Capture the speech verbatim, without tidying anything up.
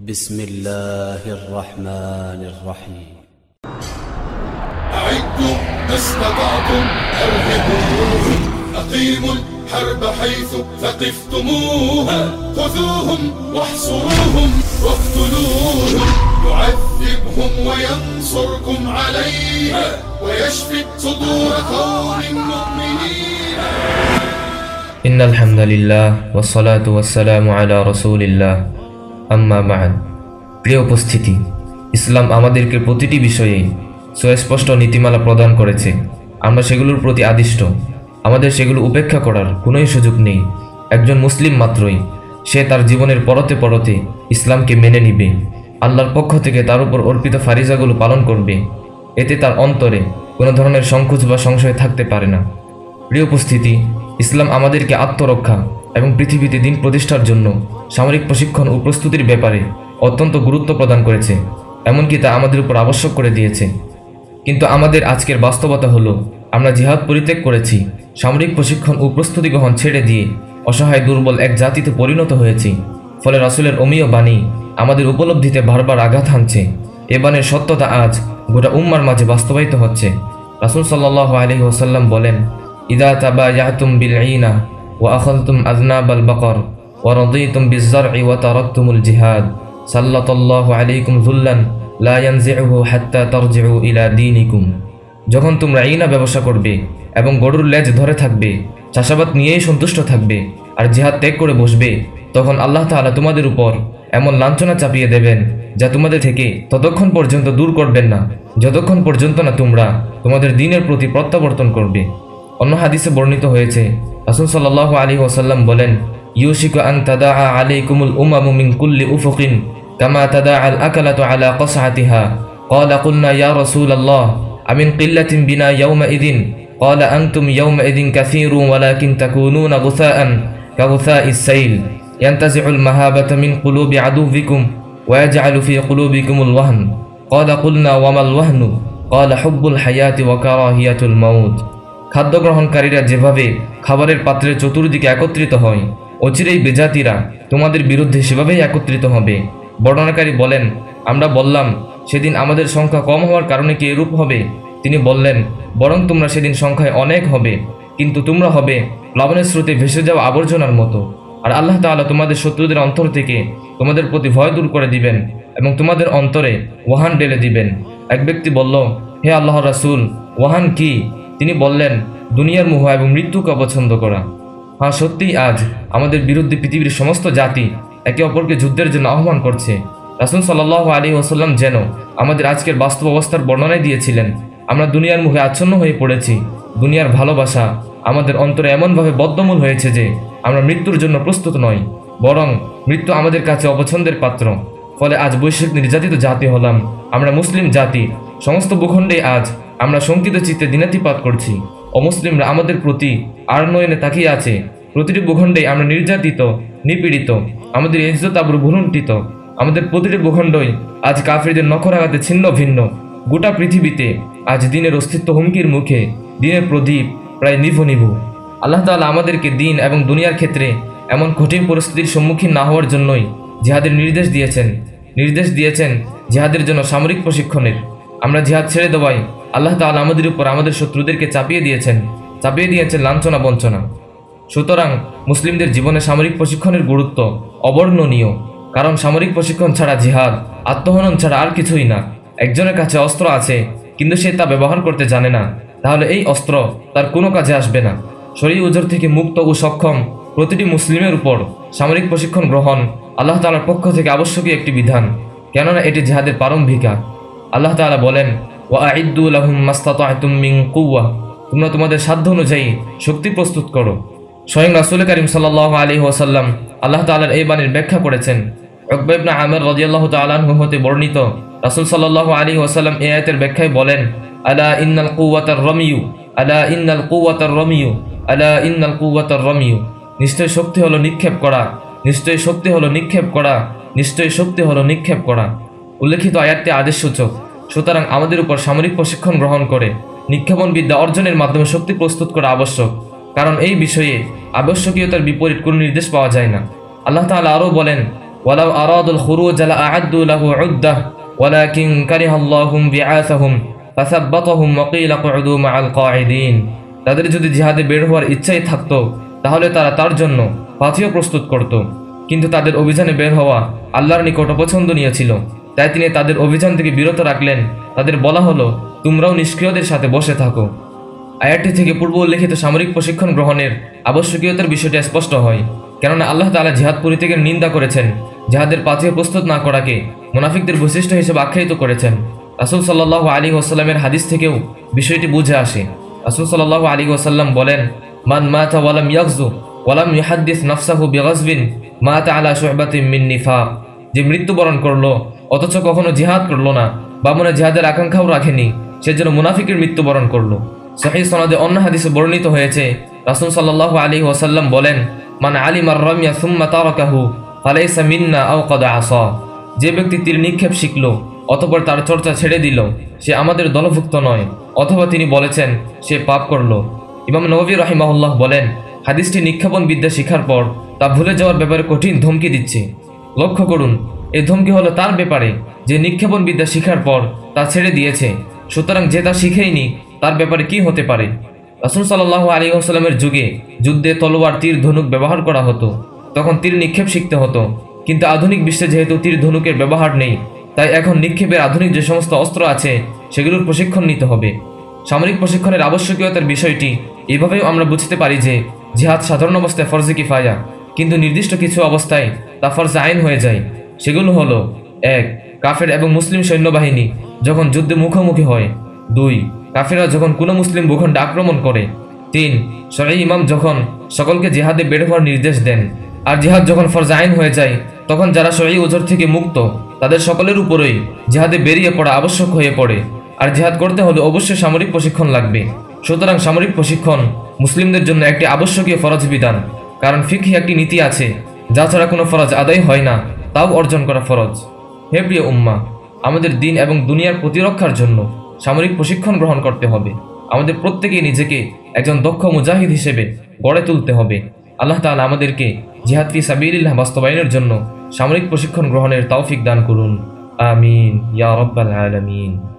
بسم الله الرحمن الرحيم أعدوا ما استطعتم أرهبوهم أقيموا الحرب حيث ثقفتموهم خذوهم واحصروهم واقتلوهم يعذبهم وينصركم عليها ويشفي صدور قوم مؤمنين إن الحمد لله والصلاة والسلام على رسول الله আম্মা বা'দ। প্রিয় উপস্থিতি, ইসলাম আমাদেরকে প্রতিটি বিষয়ে সুস্পষ্ট নীতিমালা প্রদান করেছে। আমরা সেগুলোর প্রতি আদিষ্ট, আমাদের সেগুলো উপেক্ষা করার কোনোই সুযোগ নেই। একজন মুসলিম মাত্রই সে তার জীবনের পরতে পরতে ইসলামকে মেনে নিবে, আল্লাহর পক্ষ থেকে তার উপর অর্পিত ফারিজাগুলো পালন করবে। এতে তার অন্তরে কোনো ধরনের সংকোচ বা সংশয় থাকতে পারে না। প্রিয় উপস্থিতি, ইসলাম আমাদেরকে আত্মরক্ষা এবং পৃথিবীতে দিন প্রতিষ্ঠার জন্য সামরিক প্রশিক্ষণ ও প্রস্তুতির ব্যাপারে অত্যন্ত গুরুত্ব প্রদান করেছে, এমনকি তা আমাদের উপর আবশ্যক করে দিয়েছে। কিন্তু আমাদের আজকের বাস্তবতা হলো, আমরা জিহাদ পরিত্যাগ করেছি, সামরিক প্রশিক্ষণ ও প্রস্তুতি গ্রহণ ছেড়ে দিয়ে অসহায় দুর্বল এক জাতিতে পরিণত হয়েছি। ফলে রাসূলের অমীয় বাণী আমাদের উপলব্ধিতে বারবার আঘাত হানছে। এ বাণীর সত্যতা আজ গোটা উম্মার মাঝে বাস্তবায়িত হচ্ছে। রাসূল সাল্লাল্লাহু আলাইহি ওয়াসাল্লাম বলেন, ইদা তাবায়াতুম বিল ঈনা ওয়া আখাযতুম আযনাবাল বাকর ওয়া রাদিতুম বিজ-যার'i ওয়া তারাকতুমুল জিহাদ সাল্লাল্লাহু আলাইকুম যুল্লান লা ইয়ানজি'ুহু হাত্তা তারজি'ু ইলা দীনিকুম। যখন তোমরা ঈনা ব্যবসা করবে এবং গরুর লেজ ধরে থাকবে, চাষাবাদ নিয়েই সন্তুষ্ট থাকবে আর জিহাদ ত্যাগ করে বসবে, তখন আল্লাহ তাআলা তোমাদের উপর এমন লাঞ্ছনা চাপিয়ে দেবেন যা তোমাদের থেকে ততক্ষণ পর্যন্ত দূর করবেন না যতক্ষণ পর্যন্ত না তোমরা তোমাদের দ্বীনের প্রতি প্রত্যাবর্তন করবে। অন্য হাদিসে বর্ণিত হয়েছে, রাসূল সাল্লাল্লাহু আলাইহি ওয়াসাল্লাম বলেন, ইউশিকু আন তাদাআ আলাইকুমুল উমামু মিন কুল্লি উফুকিন কামা তাদাআল আকালাতু আলা কসআতিহা। ক্বালা কুলনা ইয়া রাসূলাল্লাহ আমিন কিল্লাতিন বিনা ইয়াওমাইযিন। ক্বালা আনতুম ইয়াওমাইযিন কাসীরুন ওয়ালাকিন তাকুনুনা গুসাআন কাগুসাইস সাইল ইয়ানতাজিউল মাহাবাতা মিন কুলুবি আদুবিকুম ওয়া ইয়াজআলু ফি কুলুবিকুমুল ওয়াহন। ক্বালা কুলনা ওয়ামাল ওয়াহনু। ক্বালা হুব্বুল হায়াতি ওয়া কারাহিয়াতুল মাউত। খাদ্য গ্রহণকারীরা যেভাবে খাবারের পাত্রের চতুর্দিকে একত্রিত হয়, অচিরেই বেজাতিরা তোমাদের বিরুদ্ধে সেভাবেই একত্রিত হবে। বর্ণনাকারী বলেন, আমরা বললাম, সেদিন আমাদের সংখ্যা কম হওয়ার কারণে কি এরূপ হবে? তিনি বললেন, বরং তোমরা সেদিন সংখ্যায় অনেক হবে, কিন্তু তোমরা হবে প্লাবনের স্রোতে ভেসে যাওয়া আবর্জনার মতো। আর আল্লাহ তাআলা তোমাদের শত্রুদের অন্তর থেকে তোমাদের প্রতি ভয় দূর করে দিবেন এবং তোমাদের অন্তরে ওয়াহান ঢেলে দিবেন। এক ব্যক্তি বলল, হে আল্লাহর রাসূল, ওয়াহান কি? তিনি বললেন, দুনিয়ার মোহ এবং মৃত্যুকে অপছন্দ করা। হ্যাঁ, সত্যিই আজ আমাদের বিরুদ্ধে পৃথিবীর সমস্ত জাতি একে অপরকে যুদ্ধের জন্য আহ্বান করছে। রাসূল সাল্লাল্লাহু আলাইহি ওয়াসাল্লাম যেন আমাদের আজকের বাস্তব অবস্থার বর্ণনায় দিয়েছিলেন। আমরা দুনিয়ার মুখে আচ্ছন্ন হয়ে পড়েছি। দুনিয়ার ভালোবাসা আমাদের অন্তরে এমনভাবে বদ্ধমূল হয়েছে যে আমরা মৃত্যুর জন্য প্রস্তুত নই, বরং মৃত্যু আমাদের কাছে অপছন্দের পাত্র। ফলে আজ বৈশ্বিক নির্যাতিত জাতি হলাম আমরা, মুসলিম জাতি। সমস্ত ভূখণ্ডে আজ আমরা শঙ্কিত চিত্তে দিনাতিপাত করছি। অমুসলিমরা আমাদের প্রতি আর নয়নে তাকিয়ে আছে। প্রতিটি ভূখণ্ডে আমরা নির্যাতিত, নিপীড়িত, আমাদের ইজ্জত আবরু ভুলুণ্ঠিত। আমাদের প্রতিটি ভূখণ্ডই আজ কাফিরদের নখরাঘাতে ছিন্ন ভিন্ন। গোটা পৃথিবীতে আজ দিনের অস্তিত্ব হুমকির মুখে, দিনের প্রদীপ প্রায় নিভু নিভু। আল্লাহ তাআলা আমাদেরকে দিন এবং দুনিয়ার ক্ষেত্রে এমন কঠিন পরিস্থিতির সম্মুখীন না হওয়ার জন্যই জিহাদের নির্দেশ দিয়েছেন। নির্দেশ দিয়েছেন জিহাদের জন্য সামরিক প্রশিক্ষণের। আমরা জিহাদ ছেড়ে দেওয়াই আল্লাহ তাআলা আমাদের উপর আমাদের শত্রুদেরকে চাপিয়ে দিয়েছেন চাপিয়ে দিয়েছেন লাঞ্ছনা বঞ্চনা। সুতরাং মুসলিমদের জীবনে সামরিক প্রশিক্ষণের গুরুত্ব অবর্ণনীয়, কারণ সামরিক প্রশিক্ষণ ছাড়া জিহাদ আত্মহনন ছাড়া আর কিছুই না। একজনের কাছে অস্ত্র আছে কিন্তু সে তা ব্যবহার করতে জানে না, তাহলে এই অস্ত্র তার কোনো কাজে আসবে না। শরীর ওজর থেকে মুক্ত ও সক্ষম প্রতিটি মুসলিমের উপর সামরিক প্রশিক্ষণ গ্রহণ আল্লাহ তাআলার পক্ষ থেকে আবশ্যকীয় একটি বিধান, কেননা এটি জিহাদের প্রারম্ভিকা। আল্লাহ তাআলা বলেন, ওয়াআইদ্দু লাহুম মাসতাতা'তুম মিন কুওয়া। তোমরা তোমাদের সাধ্য অনুযায়ী শক্তি প্রস্তুত করো। স্বয়ং রাসূল কারীম সাল্লাল্লাহু আলাইহি ওয়াসাল্লাম আল্লাহ তাআলার এই বাণীর ব্যাখ্যা করেছেন। উকবা ইবনে আমির রাদিয়াল্লাহু তাআলা আনহু হতে বর্ণিত, রাসূল সাল্লাল্লাহু আলাইহি ওয়াসাল্লাম এই আয়াতের ব্যাখ্যায় বলেন, আলা ইন্নাল কুওয়াতার রামিয়ু আলা ইন্নাল কুওয়াতার রামিয়ু আলা ইন্নাল কুওয়াতার রামিয়ু। নিশ্চয় শক্তি হলো নিক্ষেপ করা, নিশ্চয় শক্তি হলো নিক্ষেপ করা, নিশ্চয় শক্তি হলো নিক্ষেপ করা। উল্লেখিত আয়াতটি আদেশসূচক। সুতরাং আমাদের উপর সামরিক প্রশিক্ষণ গ্রহণ করে নিক্ষেপণ বিদ্যা অর্জনের মাধ্যমে শক্তি প্রস্তুত করা আবশ্যক, কারণ এই বিষয়ে আবশ্যকীয়তার বিপরীত কোনো নির্দেশ পাওয়া যায় না। আল্লাহ তাআলা আরও বলেন, ওয়ালাউ আরাদুল খুরুজ লাআদ্দু লাহু উদ্দাহ ওয়ালাকিন কারিহাল্লাহুম বিআসাহুম ফাসাব্বাতাহুম ওয়া ক্বিলা কুউদু মাআল কাঈদিন। তাদের যদি জিহাদে বের হওয়ার ইচ্ছাই থাকতো তাহলে তারা তার জন্য পাথেয় প্রস্তুত করত, কিন্তু তাদের অভিযানে বের হওয়া আল্লাহর নিকট অপছন্দনীয় ছিল, তাই তিনি তাদের অভিযান থেকে বিরত রাখলেন। তাদের বলা হলো, তোমরাও নিষ্ক্রিয়দের সাথে বসে থাকো। আয়াতটি থেকে পূর্ব উল্লেখিত সামরিক প্রশিক্ষণ গ্রহণের আবশ্যকীয়তার বিষয়টি স্পষ্ট হয়, কেননা আল্লাহ তাআলা জিহাদ পরিত্যাগের নিন্দা করেছেন। জিহাদের পাথেয় প্রস্তুত না করাকে মুনাফিকদের বৈশিষ্ট্য হিসেবে আখ্যায়িত করেছেন। রাসূল সাল্লাল্লাহু আলাইহি ওয়াসাল্লামের হাদিস থেকেও বিষয়টি বুঝে আসে। রাসূল সাল্লাল্লাহু আলাইহি ওয়াসাল্লাম বলেন, মান মাতা ওয়ালাম ইয়াগজু ওয়ালাম ইউহাদ্দিস নাফসাহু বিগাজবিন মাতা আলা শু'বাতিন মিন নিফাক। যে মৃত্যুবরণ করলো অথচ কখনো জিহাদ করলো না বা মনে জিহাদের আকাঙ্ক্ষাও রাখেনি, সেজন্য মুনাফিকের মৃত্যুবরণ করলো। সহিহ সনদে অন্য হাদিসে বর্ণিত হয়েছে, রাসূল সাল্লাল্লাহু আলাইহি ওয়াসাল্লাম বলেন, মান আলিমার রামিয়া সুম্মা তারাকাহু ফালাইসা মিন্না আও কাদ আসা। যে ব্যক্তি তীর নিক্ষেপ শিখলো অতঃপর তার চর্চা ছেড়ে দিল, সে আমাদের দলভুক্ত নয়, অথবা তিনি বলেছেন সে পাপ করলো। ইমাম নববী রাহিমাহুল্লাহ বলেন, হাদিসটি নিক্ষেপণ বিদ্যা শিখার পর তা ভুলে যাওয়ার ব্যাপারে কঠিন ধমকি দিচ্ছে। লক্ষ্য করুন, এই ধমকি হলো তার ব্যাপারে যে নিক্ষেপণ বিদ্যা শিখার পর তা ছেড়ে দিয়েছে। সুতরাং যে তা শিখেইনি তার ব্যাপারে কি হতে পারে? রাসূল সাল্লাল্লাহু আলাইহি ওয়াসাল্লামের যুগে যুদ্ধে তলোয়ার, তীর, ধনুক ব্যবহার করা হতো, তখন তীর নিক্ষেপ শিখতে হতো। কিন্তু আধুনিক বিশ্বে যেহেতু তীর ধনুকের ব্যবহার নেই, তাই এখন নিক্ষেপের আধুনিক যে সমস্ত অস্ত্র আছে সেগুলোর প্রশিক্ষণ নিতে হবে। সামরিক প্রশিক্ষণের আবশ্যকীয়তার বিষয়টি এভাবেও আমরা বুঝতে পারি যে জিহাদ সাধারণ অবস্থায় ফরজে কিফায়া, কিন্তু নির্দিষ্ট কিছু অবস্থায় তা ফরজে আইন হয়ে যায়। সেগুলো হলো, এক, কাফের এবং মুসলিম সৈন্যবাহিনী যখন যুদ্ধে মুখোমুখি হয়। দুই, কাফেররা যখন কোনো মুসলিম ভূখণ্ডে আক্রমণ করে। তিন, শরঈ ইমাম যখন সকলকে জিহাদে বের হওয়ার নির্দেশ দেন। আর জিহাদ যখন ফরজ আইন হয়ে যায় তখন যারা শরঈ ওজর থেকে মুক্ত তাদের সকলের উপরেই জিহাদে বেরিয়ে পড়া আবশ্যক হয়ে পড়ে। আর জিহাদ করতে হলে অবশ্যই সামরিক প্রশিক্ষণ লাগবে। সুতরাং সামরিক প্রশিক্ষণ মুসলিমদের জন্য একটি আবশ্যকীয় ফরজ বিধান, কারণ ফিকহি একটি নীতি আছে, যা ছাড়া কোনো ফরজ আদায় হয় না, তাও অর্জন করা ফরজ। হে প্রিয় উম্মাহ, আমাদের দিন এবং দুনিয়ার প্রতিরক্ষার জন্য সামরিক প্রশিক্ষণ গ্রহণ করতে হবে। আমাদের প্রত্যেকেই নিজেকে একজন দক্ষ মুজাহিদ হিসেবে গড়ে তুলতে হবে। আল্লাহ তাআলা আমাদেরকে জিহাদ ফি সাবিলিল্লাহ বাস্তবায়নের জন্য সামরিক প্রশিক্ষণ গ্রহণের তৌফিক দান করুন। আমিন ইয়া রাব্বাল আলামিন।